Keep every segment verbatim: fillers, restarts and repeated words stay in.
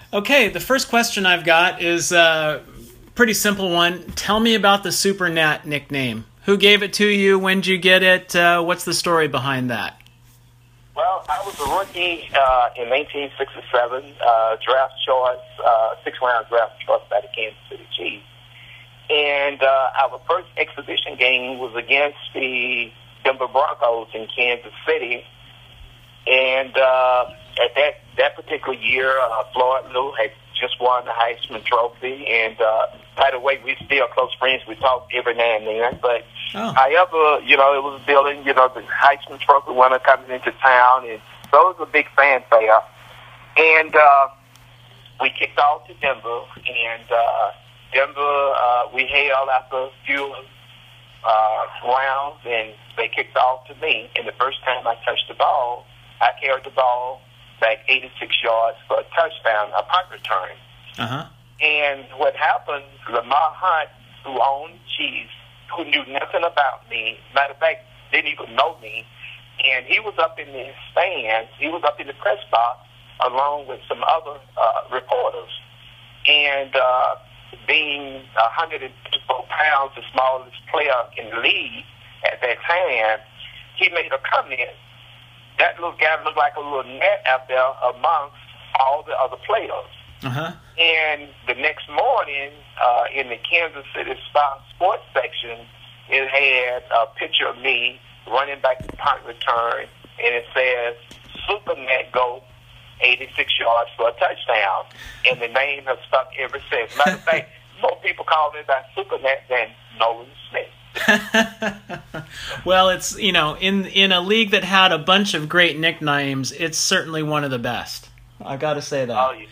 Okay, the first question I've got is a pretty simple one. Tell me about the Super Nat nickname. Who gave it to you? When did you get it? Uh, what's the story behind that? Well, I was a rookie uh, in nineteen sixty-seven, uh, draft choice, uh, six-round draft choice by the Kansas City Chiefs. And uh, our first exhibition game was against the Denver Broncos in Kansas City. And uh, at that, that particular year, uh, Floyd Lou had just won the Heisman Trophy. And uh, by the way, we're still close friends. We talk every now and then. But Oh. however, you know, it was building, you know, the Heisman Trophy winner coming into town. And so it was a big fanfare. And uh, we kicked off to Denver. And uh, Denver, uh, we held after a few uh, rounds. And they kicked off to me. And the first time I touched the ball, I carried the ball back eighty-six yards for a touchdown, a punt return. Uh-huh. And what happened, Lamar Hunt, who owned Chiefs, who knew nothing about me, matter of fact, didn't even know me, and he was up in the stands, he was up in the press box along with some other uh, reporters. And uh, being one hundred fifty-four pounds, the smallest player in the league at that time, he made a comment. That little guy looked like a little net out there amongst all the other players. Uh-huh. And the next morning, uh, in the Kansas City Star Sports section, it had a picture of me running back the punt return, and it says, Super Net Go, eighty-six yards for a touchdown. And the name has stuck ever since. Matter of fact, more people call me by Super Net than Nolan Smith. Well, it's, you know, in in a league that had a bunch of great nicknames, it's certainly one of the best. I got to say that. Oh, yeah.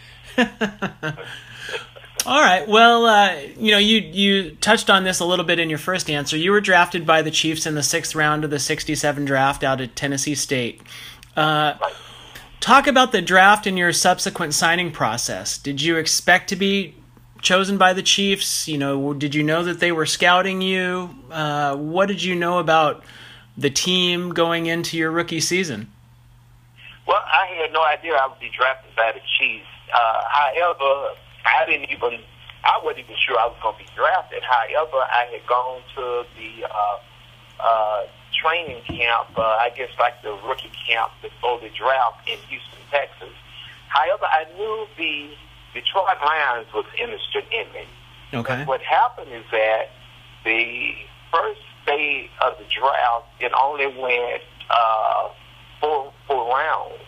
All right. Well, uh, you know, you you touched on this a little bit in your first answer. You were drafted by the Chiefs in the sixth round of the sixty-seven draft out at Tennessee State. Uh, talk about the draft and your subsequent signing process. Did you expect to be chosen by the Chiefs? You know, did you know that they were scouting you? Uh, what did you know about the team going into your rookie season? Well, I had no idea I would be drafted by the Chiefs. Uh, however, I didn't even, I wasn't even sure I was going to be drafted. However, I had gone to the uh, uh, training camp, uh, I guess like the rookie camp before the draft in Houston, Texas. However, I knew the Detroit Lions was interested in me. Okay. But what happened is that the first day of the draft, it only went uh, four, four rounds.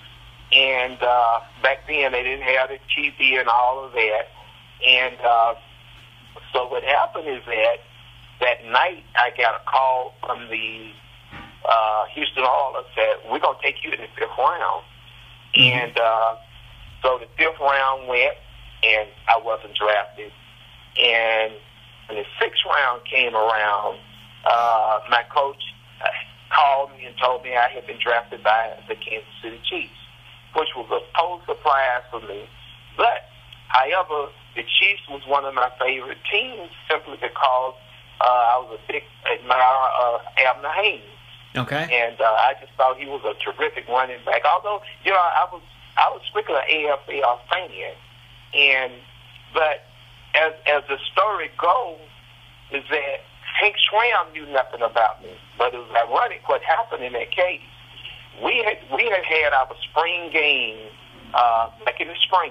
And uh, back then, they didn't have the T V and all of that. And uh, so what happened is that that night, I got a call from the uh, Houston Oilers that we're going to take you in the fifth round. Mm-hmm. And uh, so the fifth round went, and I wasn't drafted. And when the sixth round came around, uh, my coach called me and told me I had been drafted by the Kansas City Chiefs, which was a total surprise for me. But, however, the Chiefs was one of my favorite teams simply because uh, I was a big admirer of Abner Haynes. Okay. And uh, I just thought he was a terrific running back. Although, you know, I was I was strictly an A F L fan. And, but as, as the story goes, is that Hank Schramm knew nothing about me. But it was ironic what happened in that case. We had we had had our spring game uh, back in the spring,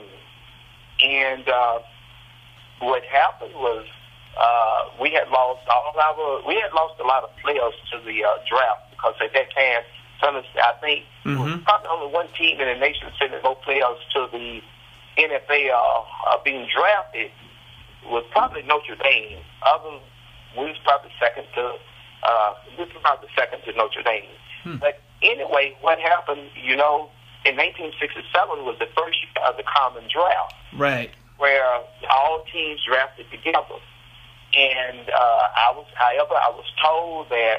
and uh, what happened was uh, we had lost all our we had lost a lot of players to the uh, draft because at that time, some of, I think mm-hmm. it was probably only one team in the nation sending no players to the N F L uh, being drafted was probably Notre Dame. Other we was probably second to uh, this was probably second to Notre Dame, hmm. but. Anyway, what happened, you know, in nineteen sixty-seven was the first year of the common draft. Right. Where all teams drafted together. And uh, I was, however, I was told that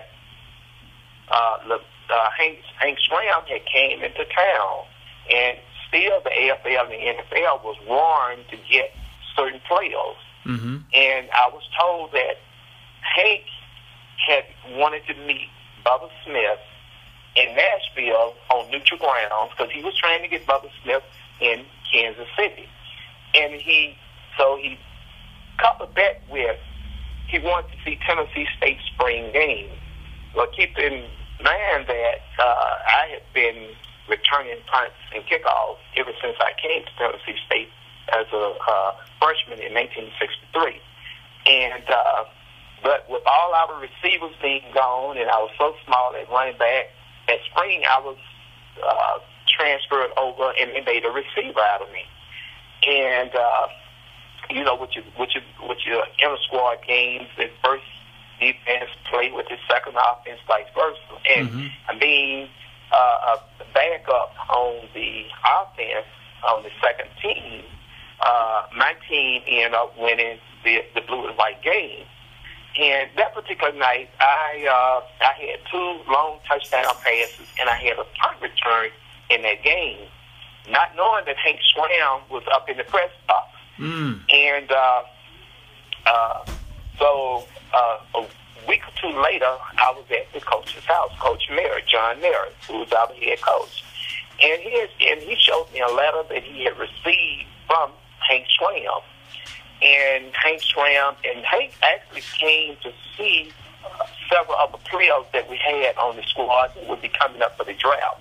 uh, the, uh, Hank, Hank Schramm had came into town, and still the A F L and the N F L was warring to get certain players. Mm-hmm. And I was told that Hank had wanted to meet Bubba Smith in Nashville on neutral grounds because he was trying to get Bubba Smith in Kansas City. and he so he coupled that with he wanted to see Tennessee State spring game. Well, keep in mind that uh, I had been returning punts and kickoffs ever since I came to Tennessee State as a uh, freshman in nineteen sixty-three. And uh, but with all our receivers being gone, and I was so small at running back, that spring I was uh, transferred over, and they made a receiver out of me. And uh, you know, with your with your with your inter squad games, the first defense play with the second offense, vice versa. And mm-hmm. I mean, uh, a backup on the offense on the second team. Uh, my team ended up winning the, the blue and white game. And that particular night, I uh, I had two long touchdown passes, and I had a punt return in that game, not knowing that Hank Schramm was up in the press box. Mm. And uh, uh, so uh, a week or two later, I was at the coach's house, Coach Merritt, John Merritt, who was our head coach. And he, is, and he showed me a letter that he had received from Hank Schramm. And Hank Schramm, and Hank actually came to see uh, several of the players that we had on the squad that would be coming up for the draft.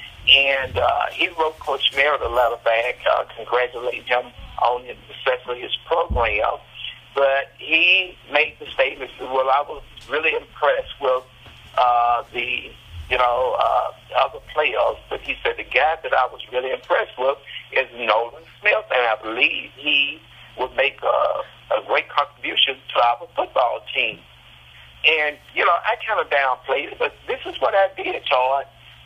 And uh, he wrote Coach Merritt a letter back, uh, congratulating him on the success of his program. But he made the statement, well, I was really impressed with uh, the, you know, uh, other players. But he said the guy that I was really impressed with is Nolan Smith, and I believe he would make a, a great contribution to our football team. And, you know, I kind of downplayed it, but this is what I did, Todd.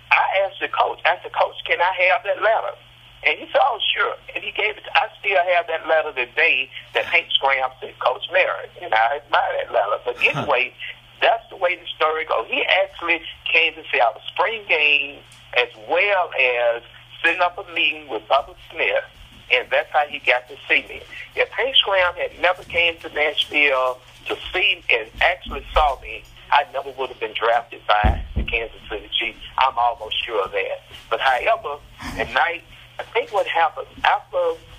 I asked the coach, I said, Coach, can I have that letter? And he said, oh, sure. And he gave it to, I still have that letter today that Hank Schramm sent Coach Merritt. And I admire that letter. But anyway, that's the way the story goes. He actually came to see our spring game as well as setting up a meeting with Bubba Smith, and that's how he got to see me. If Hank Schramm had never came to Nashville to see and actually saw me, I never would have been drafted by the Kansas City Chiefs. I'm almost sure of that. But however, at night, I think what happened, after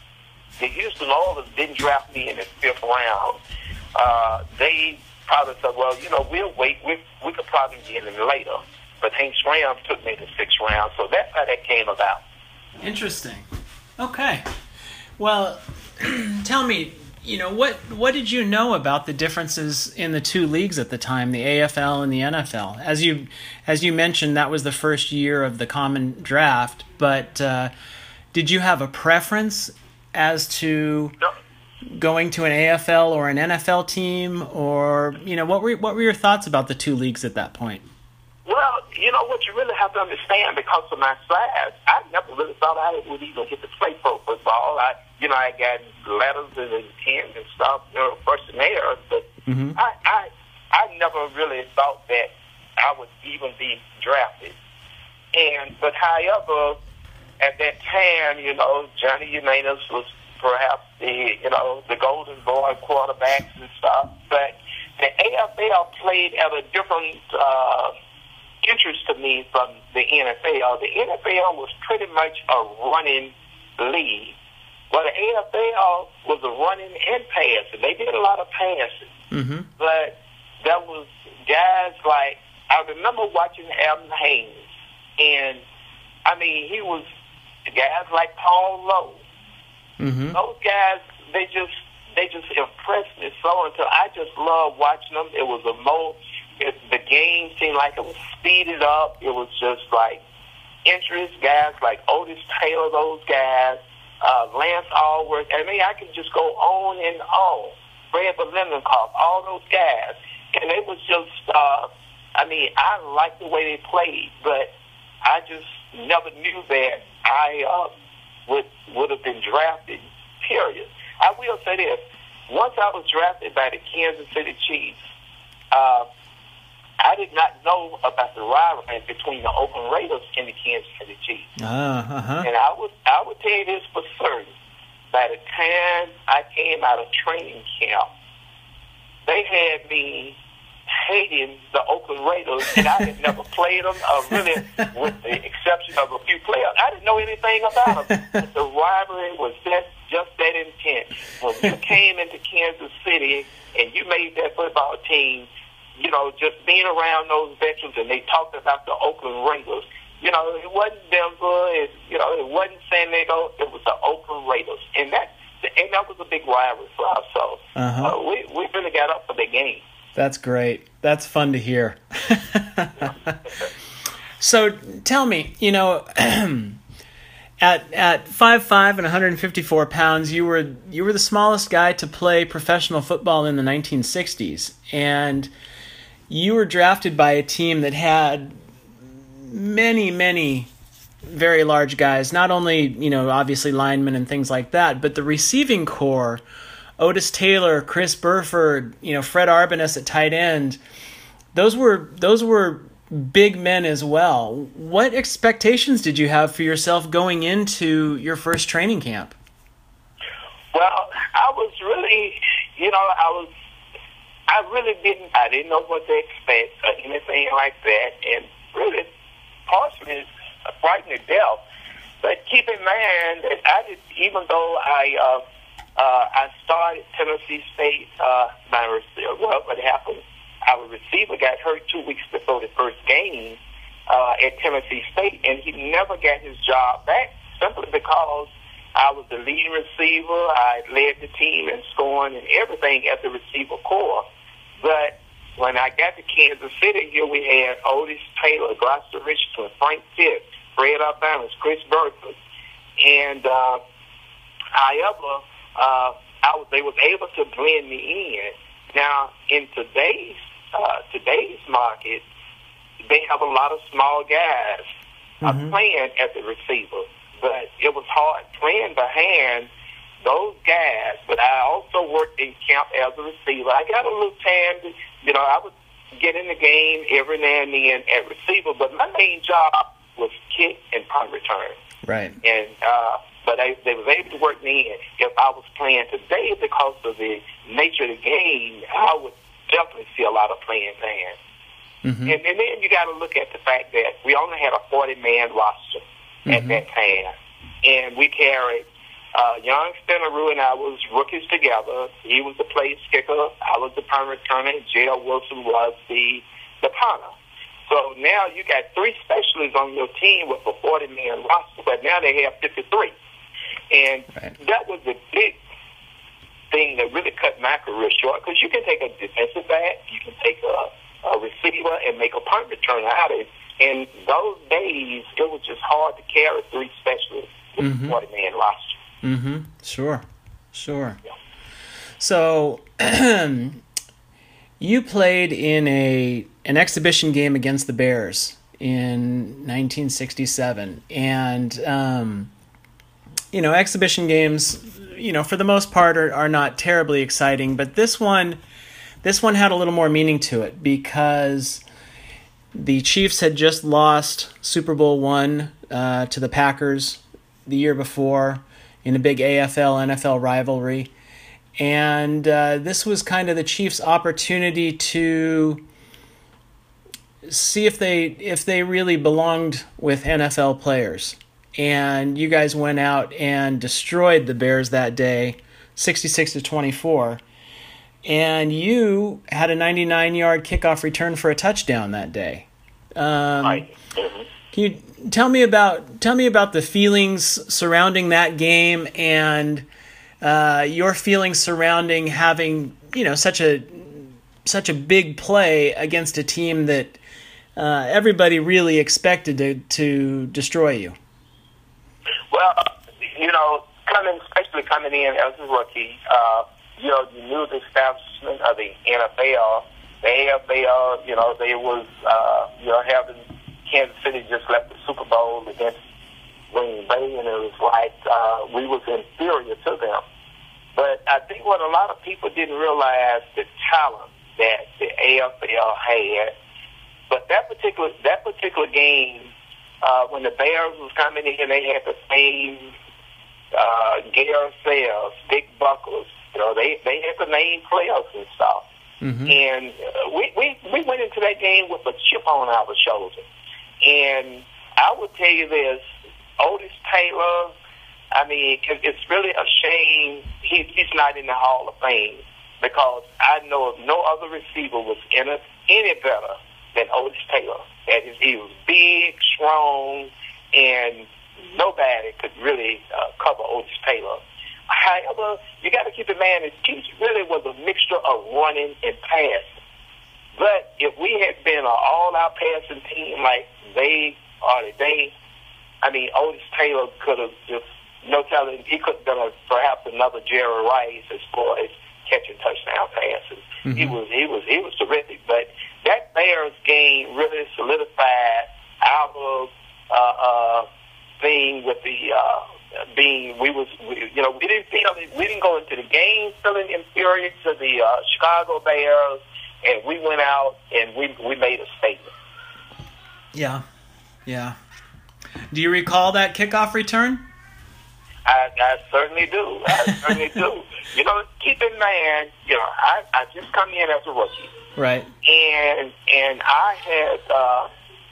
the Houston Oilers didn't draft me in the fifth round, uh, they probably said, well, you know, we'll wait. We, we could probably get him later. But Hank Schramm took me in the sixth round, so that's how that came about. Interesting. Okay. Well, tell me, you know, what what did you know about the differences in the two leagues at the time, the A F L and the N F L? As you as you mentioned, that was the first year of the common draft, but uh, did you have a preference as to No. going to an A F L or an N F L team, or, you know, what were what were your thoughts about the two leagues at that point? Well, you know what you really have to understand, because of my size, I never really thought I would even get to play pro football. I, you know, I got letters and intent and stuff, you know, first and there, but Mm-hmm. I, I, I never really thought that I would even be drafted. And but however, at that time, you know, Johnny Unitas was perhaps the, you know, the golden boy quarterbacks and stuff, but the A F L played at a different uh, interest to me from the N F L. The N F L was pretty much a running league. Well, the A F L was a running and passing. They did a lot of passing. Mm-hmm. But there was guys like, I remember watching Adam Haynes, and, I mean, he was guys like Paul Lowe. Mm-hmm. Those guys, they just they just impressed me so until I just loved watching them. It was a mo. It, the game seemed like it was speeded up. It was just like interest. Guys like Otis Taylor, those guys, uh, Lance Allworth. I mean, I can just go on and on. Fred Bilenkoff, all those guys. And it was just, uh, I mean, I liked the way they played, but I just never knew that I uh, would would have been drafted, period. I will say this. Once I was drafted by the Kansas City Chiefs, uh, I did not know about the rivalry between the Oakland Raiders and the Kansas City Chiefs. Uh, uh-huh. And I would I would tell you this for certain. By the time I came out of training camp, they had me hating the Oakland Raiders, and I had never played them, uh, really, with the exception of a few players. I didn't know anything about them. But the rivalry was just, just that intense. when you came into Kansas City and you made that football team, you know, just being around those veterans, and they talked about the Oakland Raiders. You know, it wasn't Denver, it, you know, it wasn't San Diego, it was the Oakland Raiders. And that and that was a big rivalry for us. So uh-huh. uh, we, we really got up for the game. That's great. That's fun to hear. So tell me, you know, at at five foot five and one hundred fifty-four pounds, you were you were the smallest guy to play professional football in the nineteen sixties, and you were drafted by a team that had many, many very large guys, not only, you know, obviously linemen and things like that, but the receiving core, Otis Taylor, Chris Burford, you know, Fred Arbanis at tight end, those were those were big men as well. What expectations did you have for yourself going into your first training camp? Well, I was really, you know, I was, I really didn't, I didn't know what to expect or anything like that, and really, partially frightened to death. But keep in mind that I did, even though I, uh, uh, I started Tennessee State, uh, my receiver, well, what happened? Our receiver got hurt two weeks before the first game uh, at Tennessee State, and he never got his job back simply because I was the leading receiver. I led the team in scoring and everything at the receiver core. But when I got to Kansas City, here we had Otis Taylor, Gloucester Richardson, Frank Pitt, Fred Arbanis, Chris Burford, and uh, however, uh, I was, they was able to blend me in. Now, in today's Uh, today's market, they have a lot of small guys uh, mm-hmm. playing at the receiver, but it was hard playing behind those guys. But I also worked in camp as a receiver. I got a little time, you know, I would get in the game every now and then at receiver, but my main job was kick and punt return. Right. And uh, but they, they was able to work me in. If I was playing today because of the nature of the game, I would definitely see a lot of playing man. Mm-hmm. And, and then you got to look at the fact that we only had a forty-man roster mm-hmm. at that time. And we carried uh, young Steneroo and I was rookies together. He was the place kicker. I was the punt returner. J L. Wilson was the, the punter. So now you got three specialists on your team with a forty-man roster, but now they have fifty-three. And right. that was the big thing that really cut my career short, because you can take a defensive back, you can take a, a receiver and make a punt returner out of it. And those days, it was just hard to carry three specialists with mm-hmm. a forty-man roster. Mm-hmm. Sure. Sure. Yeah. So you played in a an exhibition game against the Bears in nineteen sixty-seven. And, um, you know, exhibition games, you know, for the most part are, are not terribly exciting, but this one, this one had a little more meaning to it because the Chiefs had just lost Super Bowl one uh, to the Packers the year before in a big A F L N F L rivalry, and uh, this was kind of the Chiefs' opportunity to see if they if they really belonged with N F L players. And you guys went out and destroyed the Bears that day, sixty-six to twenty-four. And you had a ninety-nine yard kickoff return for a touchdown that day. Um, right. Can you tell me about tell me about the feelings surrounding that game and uh, your feelings surrounding having, you know, such a such a big play against a team that uh, everybody really expected to to destroy you? Well, you know, coming, especially coming in as a rookie, uh, you know, you knew the establishment of the N F L. The A F L, you know, they was, uh, you know, having Kansas City just left the Super Bowl against Green Bay, and it was like uh, we was inferior to them. But I think what a lot of people didn't realize the talent that the A F L had. But that particular that particular game, Uh, when the Bears was coming in, they had the same uh, Gary Sayers, Dick Buckles. You know, they, they had the name players and stuff. Mm-hmm. And uh, we, we, we went into that game with a chip on our shoulder. And I would tell you this, Otis Taylor, I mean, it, it's really a shame he, he's not in the Hall of Fame, because I know of no other receiver was in a, any better than Otis Taylor. That is, he was big, strong, and nobody could really uh, cover Otis Taylor. However, you got to keep in mind, his team really was a mixture of running and passing. But if we had been an all-out passing team like they are today, I mean, Otis Taylor could have just, no telling, he could have done a, perhaps another Jerry Rice as far as catching touchdown passes. Mm-hmm. He was, he was, he was terrific. But that Bears game really solidified our uh, uh, thing with the uh, being. We was, we, you know, we didn't feel we didn't go into the game feeling inferior to the uh, Chicago Bears, and we went out and we we made a statement. Yeah, yeah. Do you recall that kickoff return? I, I certainly do. I certainly do. You know, keep in mind, you know, I, I just come in as a rookie. Right. And and I had, uh,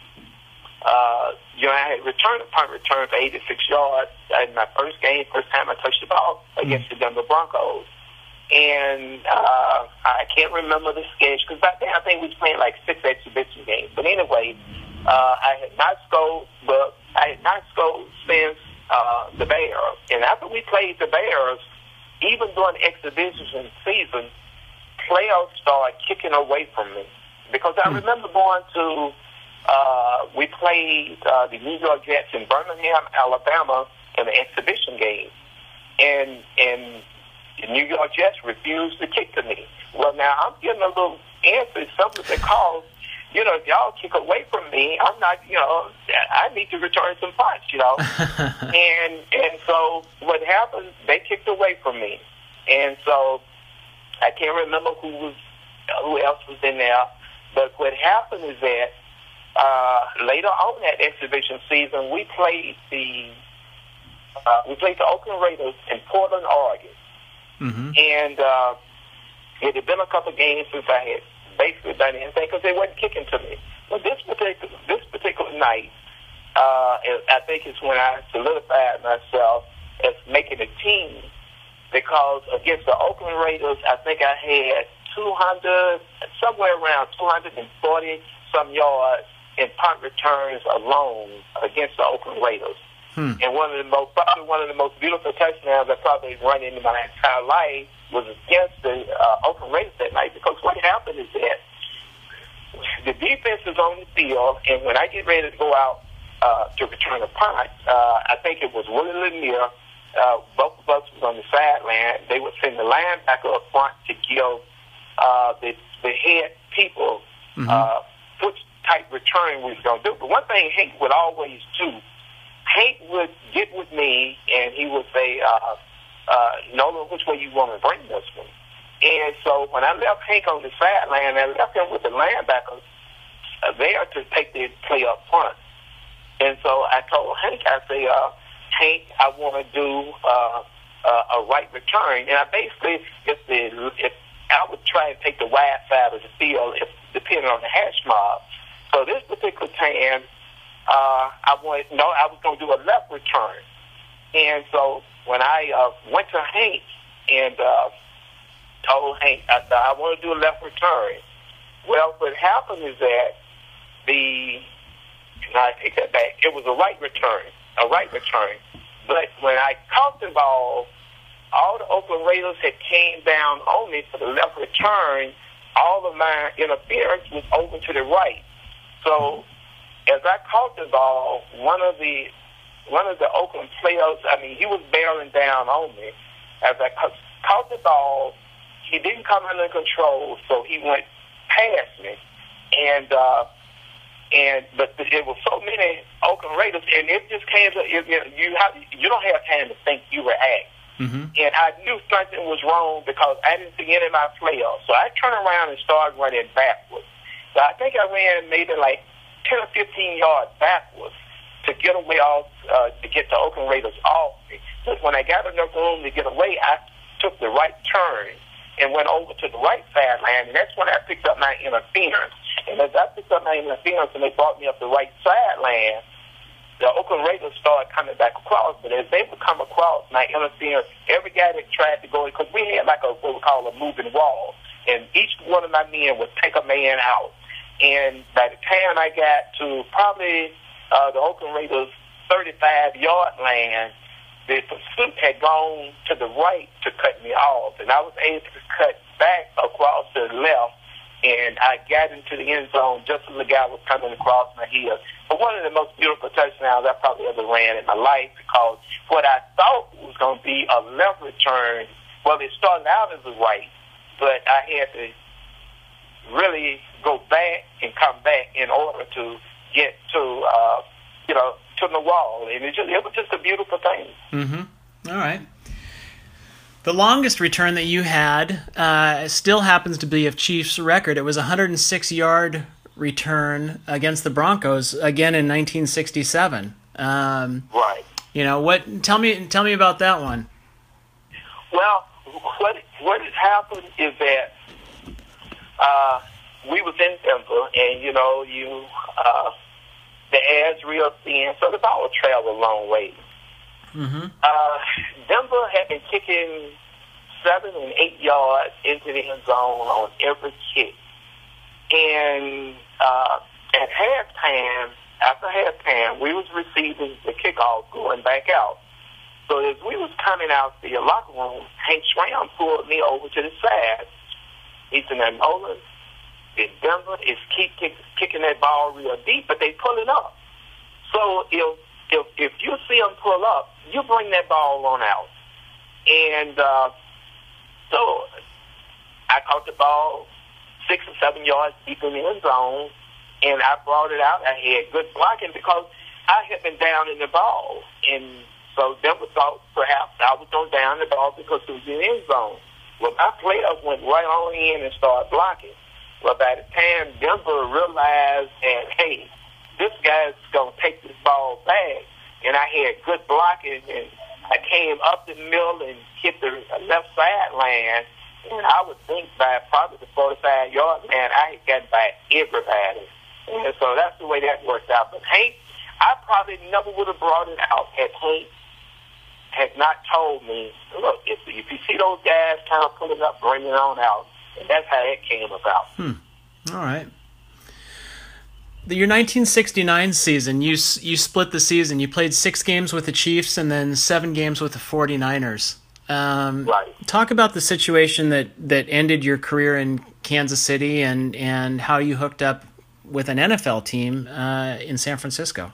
uh, you know, I had returned a punt return for eighty-six yards in my first game, first time I touched the ball against mm-hmm. the Denver Broncos. And uh, I can't remember the sketch, because back then I think we was playing like six exhibition games. But anyway, uh, I had not scored, but I had not scored since Uh, the Bears. And after we played the Bears, even during the exhibition season, players started kicking away from me. Because I mm. remember going to, uh, we played uh, the New York Jets in Birmingham, Alabama, in an exhibition game. And, and the New York Jets refused to kick to me. Well, now I'm getting a little answer, something because, you know, if y'all kick away from me, I'm not, you know, I need to return some punch, you know. and and so what happened, they kicked away from me. And so I can't remember who was, who else was in there. But what happened is that uh, later on that exhibition season, we played the, uh, we played the Oakland Raiders in Portland, Oregon. Mm-hmm. And uh, it had been a couple of games since I had basically done anything, because they weren't kicking to me. But this particular this particular night, uh, I think it's when I solidified myself as making a team, because against the Oakland Raiders, I think I had two hundred, somewhere around two hundred forty some yards in punt returns alone against the Oakland Raiders. Hmm. And one of the most, probably one of the most beautiful touchdowns I probably run into my entire life was against the uh, Oakland Raiders that night, because what happened is that the defense is on the field, and when I get ready to go out uh, to return a punt, uh, I think it was Willie Lanier, uh, both of us was on the sideline. They would send the linebacker up front to give uh, the, the head people mm-hmm. uh, which type return we was going to do. But one thing Hank would always do, Hank would get with me, and he would say, uh, uh, Nolan, which way you want to bring this one? And so when I left Hank on the sideline, I left him with the linebackers uh, there to take the play up front. And so I told Hank, I say, uh, Hank, I want to do uh, uh, a right return. And I basically, if the if I would try and take the wide side of the field, if depending on the hash mark. So this particular time, Uh, I wanted, no, I was going to do a left return. And so when I uh, went to Hank and uh, told Hank, I said, I want to do a left return. Well, what happened is that the, and I take that back, it was a right return, a right return. But when I caught the ball, all the Oakland Raiders had came down on me for the left return. All of my interference was over to the right. So as I caught the ball, one of the one of the Oakland players, I mean, he was barreling down on me. As I ca- caught the ball, he didn't come under control, so he went past me. And uh, and but it was so many Oakland Raiders, and it just came to it, you you have you don't have time to think, you react. Mm-hmm. And I knew something was wrong because I didn't see any of my players. So I turned around and started running backwards. So I think I ran maybe like ten or fifteen yards backwards to get away off, uh, to get the Oakland Raiders off me. But when I got enough room to get away, I took the right turn and went over to the right sideline, and that's when I picked up my interference. And as I picked up my interference and they brought me up the right sideline, the Oakland Raiders started coming back across, but as they would come across, and I interfered, every guy that tried to go, because we had like a what we call a moving wall, and each one of my men would take a man out. And by the time I got to probably uh, the Oakland Raiders' thirty-five-yard line, the pursuit had gone to the right to cut me off, and I was able to cut back across to the left, and I got into the end zone just as the guy was coming across my heel. But one of the most beautiful touchdowns I probably ever ran in my life, because what I thought was going to be a left return, well, it started out as a right, but I had to really go back and come back in order to get to, uh, you know, to the wall. And it, just, it was just a beautiful thing. Mm-hmm. All right. The longest return that you had uh, still happens to be a Chiefs record. It was a one hundred six-yard return against the Broncos, again in nineteen sixty-seven. Um, right. You know, what? Tell me tell me about that one. Well, what what has happened is that uh, we was in Denver, and, you know, you uh, the air's real thin, so the ball would travel a long way. Mm-hmm. Uh, Denver had been kicking seven and eight yards into the end zone on every kick. And uh, at halftime, after halftime, we was receiving the kickoff going back out. So as we was coming out the locker room, Hank Schramm pulled me over to the side. He said, now, Nolan, in Denver is keep kick, kicking that ball real deep, but they pulling up. So if If if you see them pull up, you bring that ball on out. And uh, so I caught the ball six or seven yards deep in the end zone, and I brought it out. I had good blocking because I had been down in the ball. And so Denver thought perhaps I was going down the ball because it was in the end zone. Well, my players went right on in and started blocking. Well, by the time Denver realized that, hey, this guy's going to take this ball back, and I had good blocking, and I came up the middle and hit the left sideline, and I would think by probably the forty-five-yard line, I had gotten by everybody. And so that's the way that worked out. But Hank, I probably never would have brought it out had Hank had not told me, look, if, if you see those guys kind of pulling up, bring it on out. And that's how it came about. Hmm. All right. Your nineteen sixty-nine season, you you split the season. You played six games with the Chiefs and then seven games with the forty-niners. Um, right. Talk about the situation that, that ended your career in Kansas City and, and how you hooked up with an N F L team uh, in San Francisco.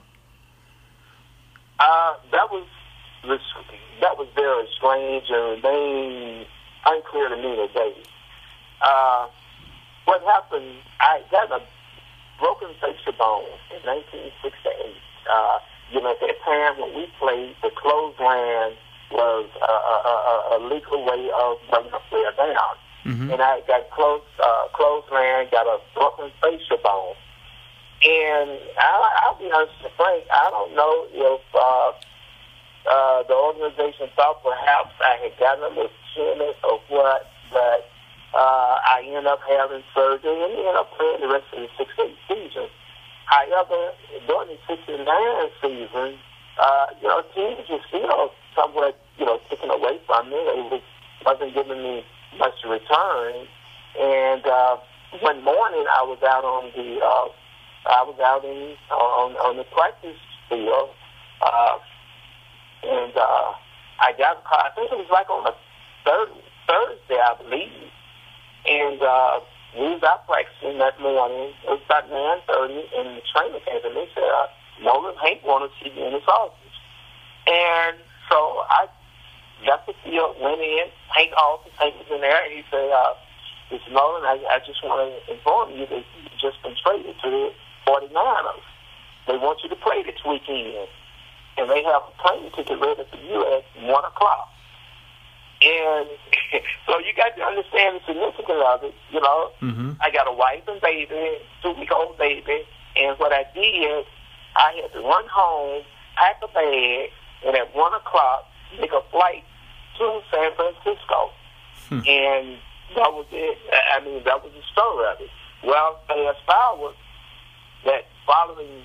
Uh, that was that was very strange and remained unclear to me today. Uh, what happened? I got a broken facial bone in nineteen sixty-eight. Uh, you know, at that time when we played, the clothesline was a, a, a, a legal way of bringing a player down. Mm-hmm. And I got close, uh, clothesline, got a broken facial bone. And I, I'll be honest with Frank, I don't know if uh, uh, the organization thought perhaps I had gotten a little timid or what, but Uh, I ended up having surgery and ended up playing the rest of the sixty-eight season. However, during the sixty-nine season, uh, you know, teams were still somewhat, you know, taken away from me. They was, wasn't giving me much return. And uh, one morning, I was out on the, uh, I was out in on on the practice field, uh, and uh, I got a car. I think it was like on a third, Thursday, I believe. And uh, we was out practicing that morning. It was about nine thirty, and the trainer came and they said, uh, Nolan, Hank wanted to see you in his office. And so I got the field, went in, Hank office, Hank was in there, and he said, uh, Mister Nolan, I, I just want to inform you that you've just been traded to the forty-niners. They want you to play this weekend. And they have a plane ticket ready for you at one o'clock. And so you got to understand the significance of it. You know, mm-hmm. I got a wife and baby, two-week-old baby, and what I did, I had to run home, pack a bag, and at one o'clock make a flight to San Francisco. Hmm. And that was it. I mean, that was the story of it. Well, fast forward, that following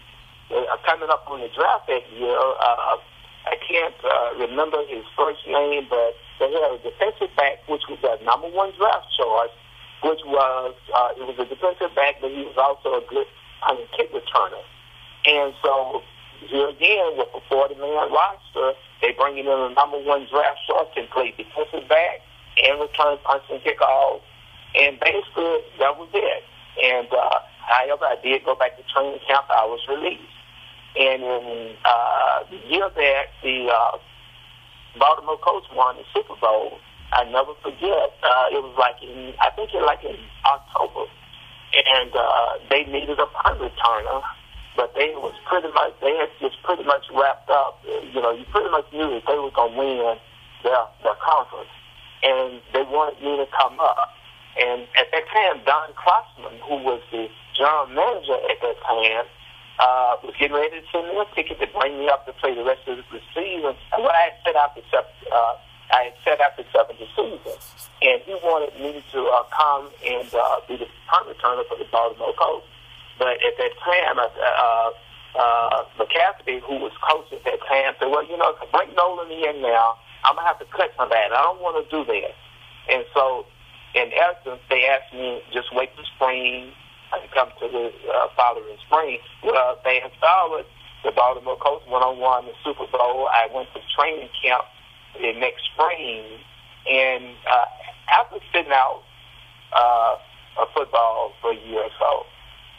uh, coming up on the draft that year. Uh, I can't uh, remember his first name, but they had a defensive back, which was the number one draft choice, which was, uh, it was a defensive back, but he was also a good I mean, kick returner. And so, here again, with a forty-man roster, they bring in a number one draft choice and play defensive back and return punts and kickoffs. And basically, that was it. And, uh, however, I did go back to training camp. I was released. And in uh, the year that the uh, Baltimore Colts won the Super Bowl, I never forget, uh, it was like in, I think it like in October. And uh, they needed a punt returner, but they was pretty much, they had just pretty much wrapped up. You know, you pretty much knew that they were going to win their, their conference. And they wanted me to come up. And at that time, Don Klossman, who was the general manager at that time, uh, was getting ready to send me a ticket to bring me up to play the rest of the season. And what I had set out to uh, I had set out to seven the season. And he wanted me to uh, come and uh, be the punt returner for the Baltimore Colts. But at that time, uh, uh, McCaffrey, who was coach at that time, said, well, you know, bring Nolan in now. I'm going to have to cut somebody. I don't want to do that. And so, in essence, they asked me just wait for spring and come to the uh, following spring. Well, they installed the Baltimore Colts went on won the Super Bowl. I went to training camp the next spring. And uh, after sitting out uh, of football for a year or so,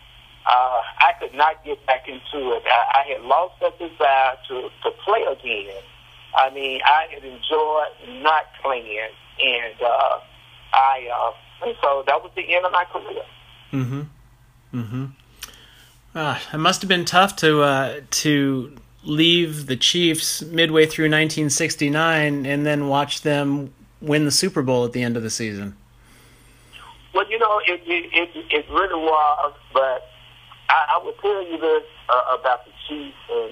uh, I could not get back into it. I, I had lost that desire to, to play again. I mean, I had enjoyed not playing, and uh, I uh, and so that was the end of my career. Mm-hmm. Mm-hmm. Uh, it must have been tough to uh, to leave the Chiefs midway through nineteen sixty-nine and then watch them win the Super Bowl at the end of the season. Well, you know, it it it, it really was, but I, I will tell you this uh, about the Chiefs, and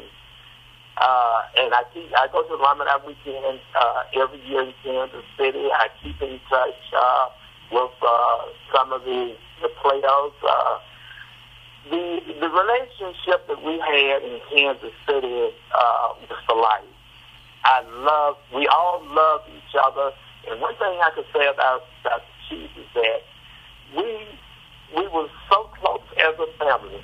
uh, and I keep I go to Ramadan weekend uh, every year in Kansas City. I keep in touch uh, with uh, some of the the players. Uh, the the relationship that we had in Kansas City uh, was for life. I love we all love each other, and one thing I could say about about the Chiefs is that we we were so close as a family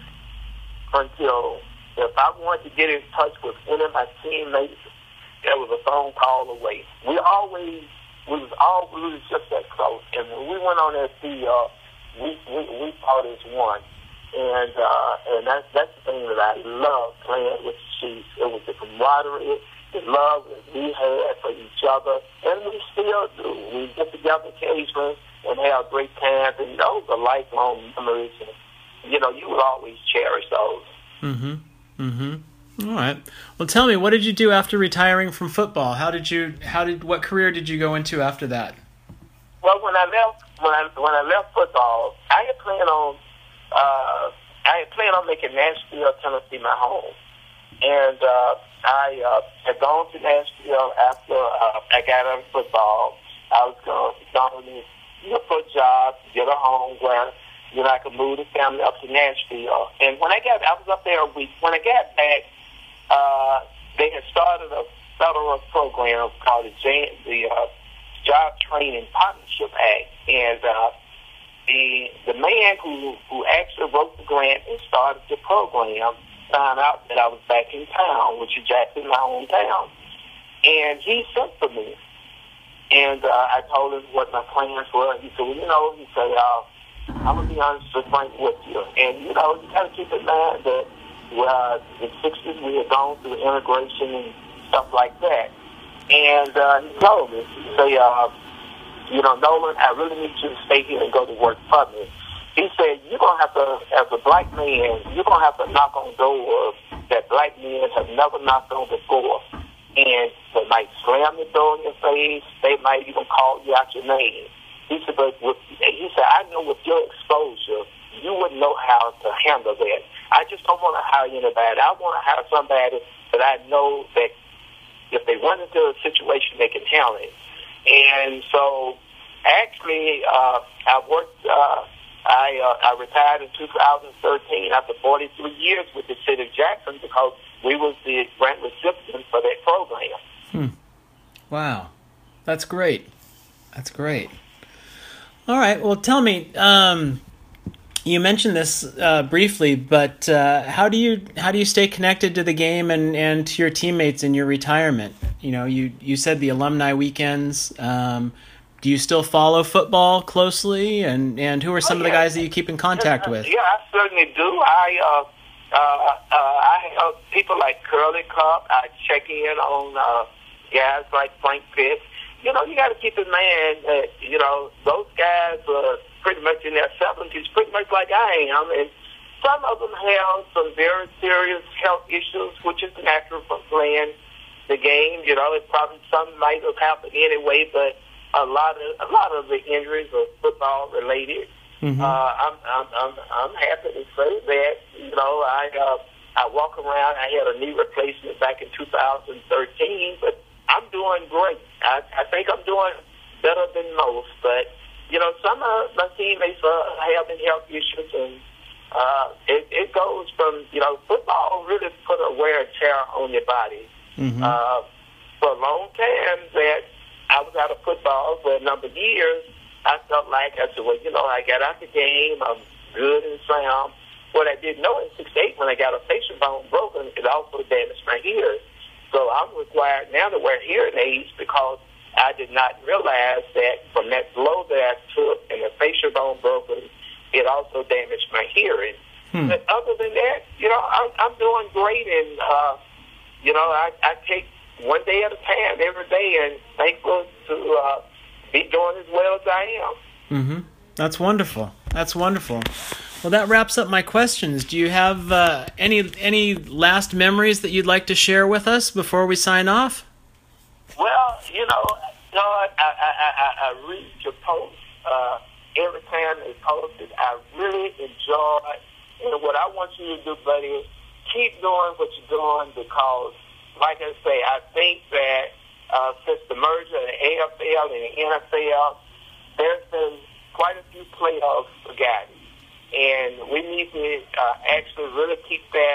until if I wanted to get in touch with any of my teammates, there was a phone call away. We always, we was all, we was just that close. And when we went on that field, we, we, we fought as one. And, uh, and that's, that's the thing that I love playing with the Chiefs. It was the camaraderie, the love that we had for each other. And we still do. We get together occasionally and have great times. And those are lifelong memories. And, you know, you would always cherish those. Mm-hmm. Mm-hmm. All right. Well, tell me, what did you do after retiring from football? How did you? How did? What career did you go into after that? Well, when I left, when I when I left football, I had planned on, uh, I had planned on making Nashville, Tennessee, my home, and uh, I uh, had gone to Nashville after uh, I got out of football. I was going to look for a job, get a home where, you know, I could move the family up to Nashville. And when I got, I was up there a week. When I got back, uh, they had started a federal program called the, J, the uh, Job Training Partnership Act. And uh, the the man who, who actually wrote the grant and started the program found out that I was back in town, which is Jackson, my hometown. And he sent for me. And uh, I told him what my plans were. He said, well, you know, he said, uh, I'm going to be honest with Frank with you. And, you know, you got to keep in mind that uh, in the sixties we had gone through integration and stuff like that. And uh, he told me, he said, uh, you know, Nolan, I really need you to stay here and go to work for me. He said, you're going to have to, as a black man, you're going to have to knock on doors that black men have never knocked on before. And they might slam the door in your face. They might even call you out your name. He said, but with, he said, I know with your exposure, you wouldn't know how to handle that. I just don't want to hire anybody. I want to hire somebody that I know that if they run into a situation, they can handle it. And so, actually, uh, I worked uh, I uh, I retired in two thousand thirteen after forty-three years with the city of Jackson because we was the grant recipient for that program. Hmm. Wow, that's great. That's great. All right. Well, tell me. Um, you mentioned this uh, briefly, but uh, how do you how do you stay connected to the game and, and to your teammates in your retirement? You know, you, you said the alumni weekends. Um, do you still follow football closely? And, and who are some oh, yeah. of the guys that you keep in contact with? Yeah, I certainly do. I uh, uh, uh, I have people like Curly Cup. I check in on uh, guys like Frank Pitts. You know, you got to keep in mind that, you know, those guys are pretty much in their seventies, pretty much like I am. And some of them have some very serious health issues, which is natural from playing the game. You know, it probably some might have happened anyway, but a lot of a lot of the injuries are football related. Mm-hmm. Uh, I'm, I'm I'm I'm happy to say that, you know, I uh, I walk around. I had a knee replacement back in two thousand thirteen, but I'm doing great. I, I think I'm doing better than most. But, you know, some of my teammates are having health issues, and uh, it, it goes from, you know, football really put a wear and tear on your body. Mm-hmm. Uh, for a long time that I was out of football for a number of years, I felt like, I said, well, you know, I got out the game, I'm good and sound. What I didn't know in sixty-eight, when I got a facial bone broken, it also damaged my ears. So I'm required now to wear hearing aids because I did not realize that from that blow that I took and the facial bone broken, it also damaged my hearing. Hmm. But other than that, you know, I'm, I'm doing great, and, uh, you know, I, I take one day at a time every day, and thankful to uh, be doing as well as I am. Mm-hmm. That's wonderful. That's wonderful. Well, that wraps up my questions. Do you have uh, any any last memories that you'd like to share with us before we sign off? Well, you know, Todd, I, I, I, I read your posts uh, every time it's posted. I really enjoy it. And what I want you to do, buddy, is keep doing what you're doing because, like I say, I think that uh, since the merger of the A F L and the N F L, there's been quite a few playoffs forgotten. And we need to uh, actually really keep that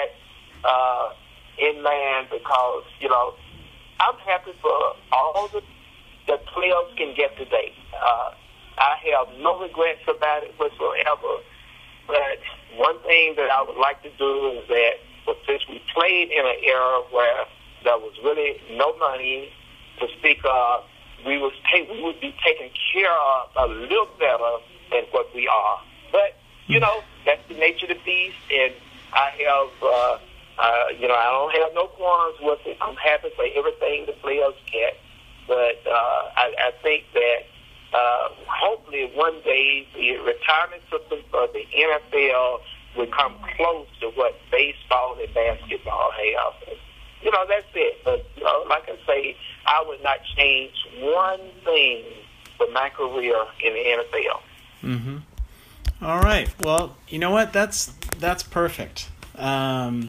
uh, in mind because, you know, I'm happy for all the, the playoffs can get today. Uh, I have no regrets about it whatsoever. But one thing that I would like to do is that, well, since we played in an era where there was really no money to speak of, we, was take, we would be taken care of a little better than what we are. But you know, that's the nature of the beast, and I have, uh, uh, you know, I don't have no qualms with it. I'm happy for everything the players get, but uh, I, I think that uh, hopefully one day the retirement system for the N F L will come close to what baseball and basketball have. And, you know, that's it. But, you know, like I say, I would not change one thing for my career in the N F L. Mm-hmm. All right. Well, you know what? That's that's perfect. Um,